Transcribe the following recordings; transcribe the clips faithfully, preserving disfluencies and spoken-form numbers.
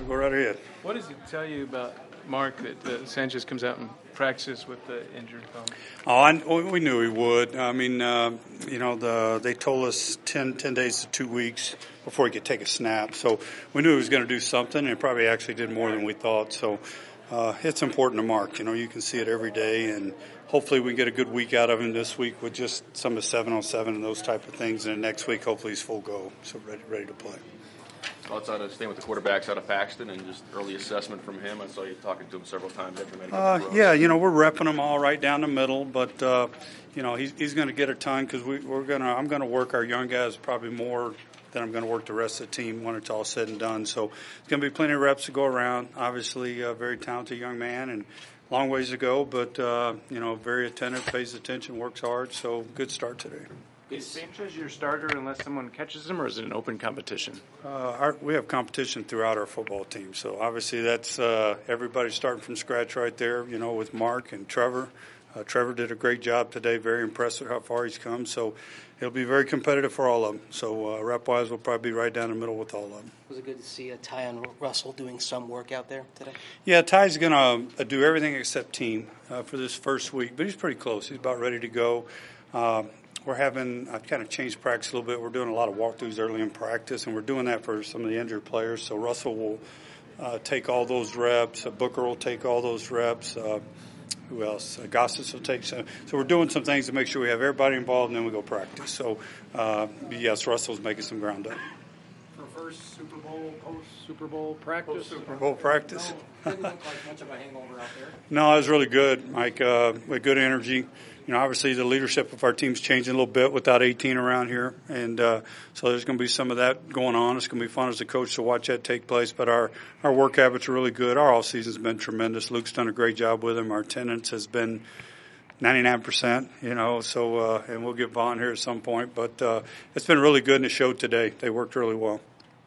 go right ahead. What does it tell you about Mark that uh, Sanchez comes out and practices with the injured thumb? Oh, I, we knew he would. I mean, uh, you know, the they told us ten, ten days to two weeks before he could take a snap. So we knew he was going to do something, and probably actually did more than we thought. So uh, it's important to Mark. You know, you can see it every day, and hopefully we get a good week out of him this week with just some of seven on seven and those type of things. And next week, hopefully he's full go, so ready, ready to play. Outside of staying with the quarterbacks out of Paxton and just early assessment from him, I saw you talking to him several times after medical. Uh, yeah, you know, we're repping them all right down the middle, but uh, you know, he's he's going to get a ton because we, we're gonna I'm going to work our young guys probably more than I'm going to work the rest of the team when it's all said and done. So it's going to be plenty of reps to go around. Obviously, a very talented young man and long ways to go, but uh, you know, very attentive, pays attention, works hard. So good start today. Is Sanchez your starter unless someone catches him, or is it an open competition? Uh, our, we have competition throughout our football team, so obviously that's uh, everybody starting from scratch right there. You know, with Mark and Trevor. Uh, Trevor did a great job today. Very impressed with how far he's come. So it'll be very competitive for all of them. So uh, rep-wise, we'll probably be right down the middle with all of them. Was it good to see uh, Ty and Russell doing some work out there today? Yeah, Ty's going to uh, do everything except team uh, for this first week, but he's pretty close. He's about ready to go. Uh, We're having, I've kind of changed practice a little bit. We're doing a lot of walkthroughs early in practice, and we're doing that for some of the injured players. So Russell will uh, take all those reps. Uh, Booker will take all those reps. Uh, who else? Uh, Gossett will take some. So we're doing some things to make sure we have everybody involved, and then we go practice. So, uh, yes, Russell's making some ground up. For first Super Bowl, post-Super Bowl practice? Super Bowl practice? No, didn't look like much of a hangover out there. No, it was really good, Mike. Uh, with good energy. You know, obviously the leadership of our team's changing a little bit without eighteen around here, and uh, so there's going to be some of that going on. It's going to be fun as a coach to watch that take place. But our, our work habits are really good. Our off season's been tremendous. Luke's done a great job with them. Our attendance has been ninety-nine percent. You know, so uh, and we'll get Vaughn here at some point. But uh, it's been really good, and it showed today. They worked really well.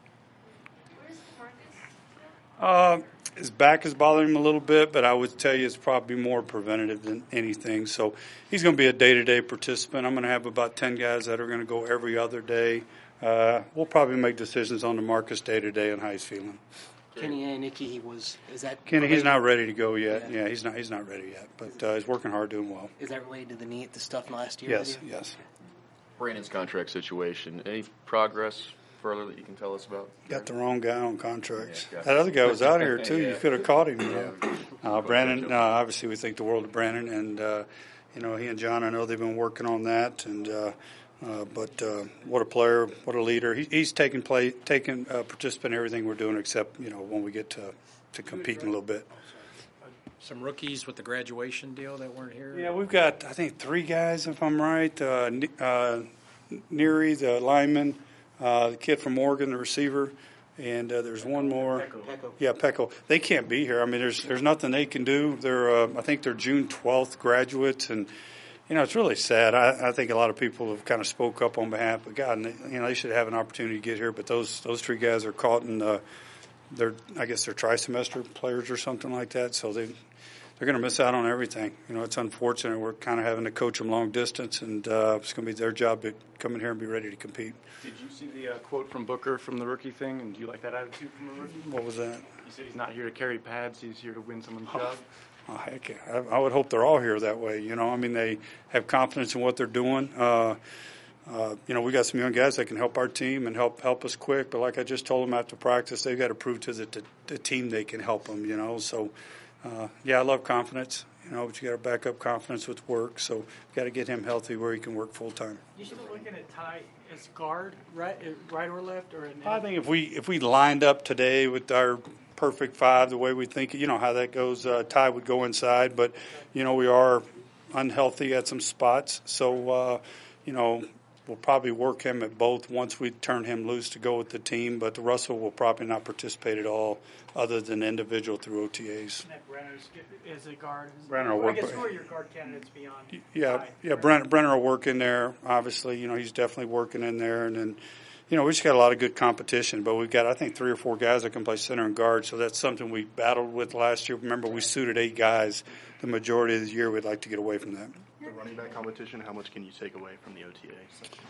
Where's Marcus? Uh, his back is bothering him a little bit, but I would tell you it's probably more preventative than anything. So he's going to be a day-to-day participant. I'm going to have about ten guys that are going to go every other day. Uh, we'll probably make decisions on the Marcus day-to-day and how he's feeling. Kenny Aniki, he was. Is that? Kenny, he's related? not ready to go yet. Yeah. Yeah, he's not. He's not ready yet, but uh, he's working hard, doing well. Is that related to the knee, the stuff last year? Yes, yes. Brandon's contract situation. Any progress further that you can tell us about? Got the wrong guy on contracts. Yeah, got that other guy was out here too. Yeah. You could have caught him. You know? uh, Brandon. Uh, obviously, we think the world of Brandon, and uh, you know he and John. I know they've been working on that, and uh, uh, but uh, what a player, what a leader. He, he's taking play, taking uh, participant in everything we're doing, except you know when we get to to competing a little bit. Some rookies with the graduation deal that weren't here? Yeah, we've got I think three guys, if I'm right. Uh, uh, Neary, the lineman. Uh, the kid from Oregon, the receiver, and uh, there's one more. Pecco. Yeah, Pecco. They can't be here. I mean, there's there's nothing they can do. They're uh, I think they're June twelfth graduates, and you know it's really sad. I, I think a lot of people have kind of spoke up on behalf of God, and they, you know they should have an opportunity to get here. But those those three guys are caught in uh, their I guess they're tri-semester players or something like that. So they they're going to miss out on everything. You know, it's unfortunate. We're kind of having to coach them long distance, and uh, it's going to be their job to come in here and be ready to compete. Did you see the uh, quote from Booker from the rookie thing, and do you like that attitude from the rookie? What was that? He said he's not here to carry pads, he's here to win someone's job. Oh, heck, I, I would hope they're all here that way. You know, I mean, they have confidence in what they're doing. Uh, uh, you know, we got some young guys that can help our team and help help us quick. But like I just told them after practice, they've got to prove to the, the, the team they can help them. You know, so uh, yeah, I love confidence. You know, but you got to back up confidence with work. So got to get him healthy where he can work full time. You should be looking at Ty as guard, right, right or left, or in I think if we if we lined up today with our perfect five, the way we think, you know how that goes, uh, Ty would go inside, but you know we are unhealthy at some spots, so uh, you know we'll probably work him at both once we turn him loose to go with the team. But Russell will probably not participate at all, other than individual through O T As. And that Brenner's is a guard. Brenner will Well, I work. guess who are your guard candidates beyond? Yeah, Ty? yeah. Brenner, Brenner will work in there. Obviously, you know he's definitely working in there, and then. You know, we just got a lot of good competition, but we've got, I think, three or four guys that can play center and guard, so that's something we battled with last year. Remember, we suited eight guys the majority of the year. We'd like to get away from that. The running back competition, how much can you take away from the O T A?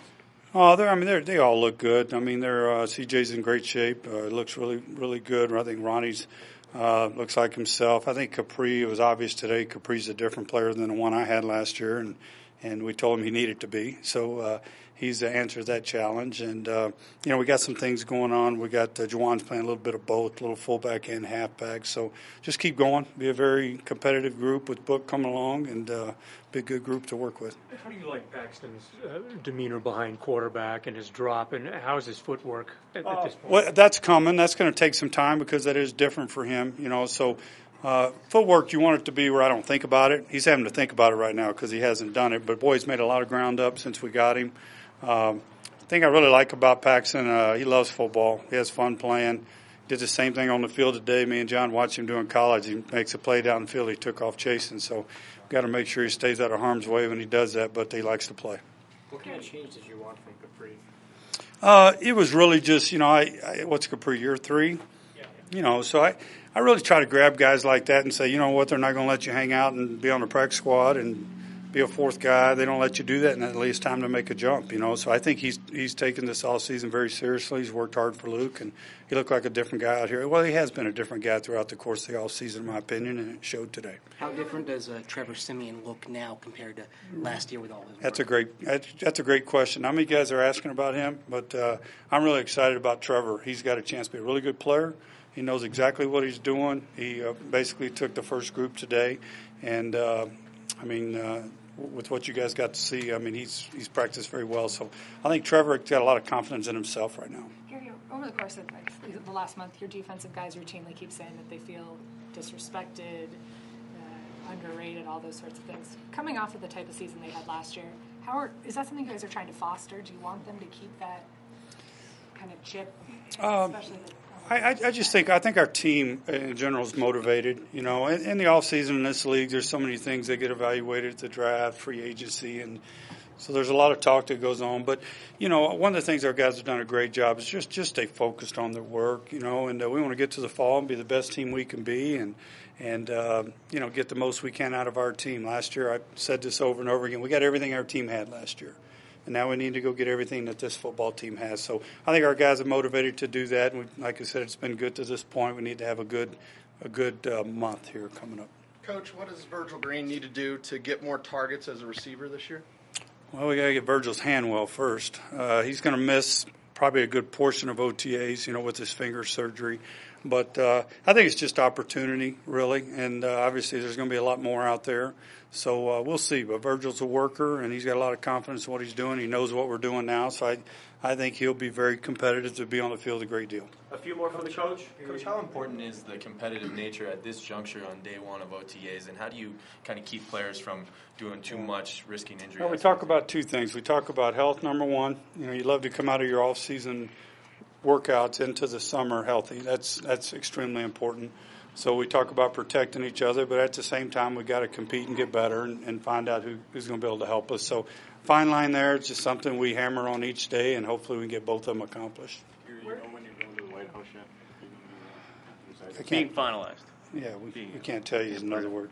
Oh, they're, I mean, they're, they all look good. I mean, they're uh, C J's in great shape. Uh, looks really, really good. I think Ronnie's uh, looks like himself. I think Capri, it was obvious today, Capri's a different player than the one I had last year, and, and we told him he needed to be. So uh, he's answered that challenge. And, uh, you know, we got some things going on. We got uh, Juwan's playing a little bit of both, a little fullback and halfback. So just keep going. Be a very competitive group with Book coming along, and uh, be a good group to work with. How do you like Paxton's uh, demeanor behind quarterback and his drop, and how's his footwork at, at this point? Well, that's coming. That's going to take some time because that is different for him, you know. So uh, footwork, you want it to be where I don't think about it. He's having to think about it right now because he hasn't done it. But boy, he's made a lot of ground up since we got him. Um, the thing I really like about Paxton, uh, he loves football. He has fun playing. Did the same thing on the field today. Me and John watched him do in college. He makes a play down the field. He took off chasing. So we've got to make sure he stays out of harm's way when he does that, but he likes to play. What kind of change did you want from Capri? Uh, it was really just, you know, I, I what's Capri, year three? Yeah. You know, so I, I really try to grab guys like that and say, you know what, they're not going to let you hang out and be on the practice squad and be a fourth guy. They don't let you do that, and at least it's time to make a jump, you know. So I think he's he's taken this all season very seriously. He's worked hard for Luke, and he looked like a different guy out here. Well, he has been a different guy throughout the course of the all season, in my opinion, and it showed today. How different does uh, Trevor Simeon look now compared to last year with all his work? That's a great that's a great question. How many guys are asking about him? But uh, I'm really excited about Trevor. He's got a chance to be a really good player. He knows exactly what he's doing. He uh, basically took the first group today, and uh, I mean, uh, with what you guys got to see, I mean, he's he's practiced very well. So I think Trevor got a lot of confidence in himself right now. Gary, over the course of like, the last month, your defensive guys routinely keep saying that they feel disrespected, uh, underrated, all those sorts of things. Coming off of the type of season they had last year, how are, is that something you guys are trying to foster? Do you want them to keep that kind of chip, Um, especially the I, I just think I think our team in general is motivated. You know, in, in the off season in this league, there's so many things that get evaluated at the draft, free agency, and so there's a lot of talk that goes on. But you know, one of the things our guys have done a great job is just just stay focused on their work. You know, and uh, we want to get to the fall and be the best team we can be, and and uh, you know, get the most we can out of our team. Last year, I said this over and over again. We got everything our team had last year. And now we need to go get everything that this football team has. So I think our guys are motivated to do that. And we, like I said, it's been good to this point. We need to have a good, a good uh, month here coming up. Coach, what does Virgil Green need to do to get more targets as a receiver this year? Well, we got to get Virgil's hand well first. Uh, he's going to miss probably a good portion of O T As, you know, with his finger surgery. But uh, I think it's just opportunity, really. And uh, obviously there's going to be a lot more out there. So uh, we'll see. But Virgil's a worker, and he's got a lot of confidence in what he's doing. He knows what we're doing now. So I, I think he'll be very competitive to be on the field a great deal. A few more for the coach. Coach, how important is the competitive nature at this juncture on day one of O T As, and how do you kind of keep players from doing too much, risking injury? Well, we talk about two things. We talk about health, number one. You know, you love to come out of your off-season workouts into the summer healthy. That's that's extremely important. So we talk about protecting each other, but at the same time, we got to compete and get better and, and find out who, who's going to be able to help us. So fine line there. It's just something we hammer on each day, and hopefully we can get both of them accomplished. You know when you're going to the White House yet? I being can't, finalized. yeah, we, we can't tell you another word.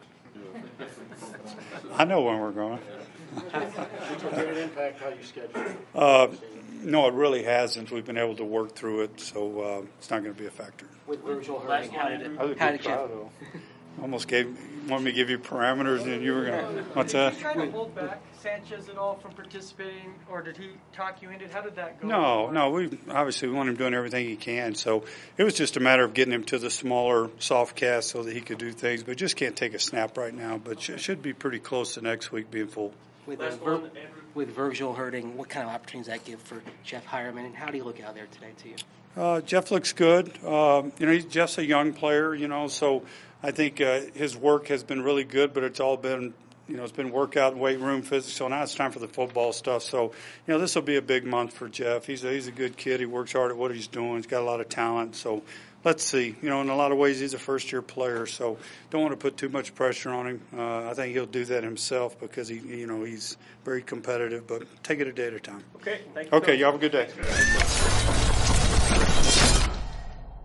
I know when we're going. Did it impact how you schedule? Uh, no, it really hasn't. We've been able to work through it, so uh, it's not going to be a factor. With Virgil Hurting, how did it, That was a how good did you, try, though. Almost gave wanted me to give you parameters, and you were going to. What's that? Did you try to hold back Sanchez at all from participating, or did he talk you into it? How did that go? No, no. We obviously we want him doing everything he can. So it was just a matter of getting him to the smaller soft cast so that he could do things. But just can't take a snap right now. But sh- should be pretty close to next week being full. with, uh, Vir- with Virgil Hurting, what kind of opportunities does that give for Jeff Hireman, and how do you look out there today to you? Uh, Jeff looks good. Um, you know, he's Jeff's a young player. You know, so I think uh, his work has been really good. But it's all been, you know, it's been workout, weight room, physics. So now it's time for the football stuff. So you know, this will be a big month for Jeff. He's a, he's a good kid. He works hard at what he's doing. He's got a lot of talent. So let's see. You know, in a lot of ways, he's a first year player. So don't want to put too much pressure on him. Uh, I think he'll do that himself because he, you know, he's very competitive. But take it a day at a time. Okay, thank you. Okay, you have a good day.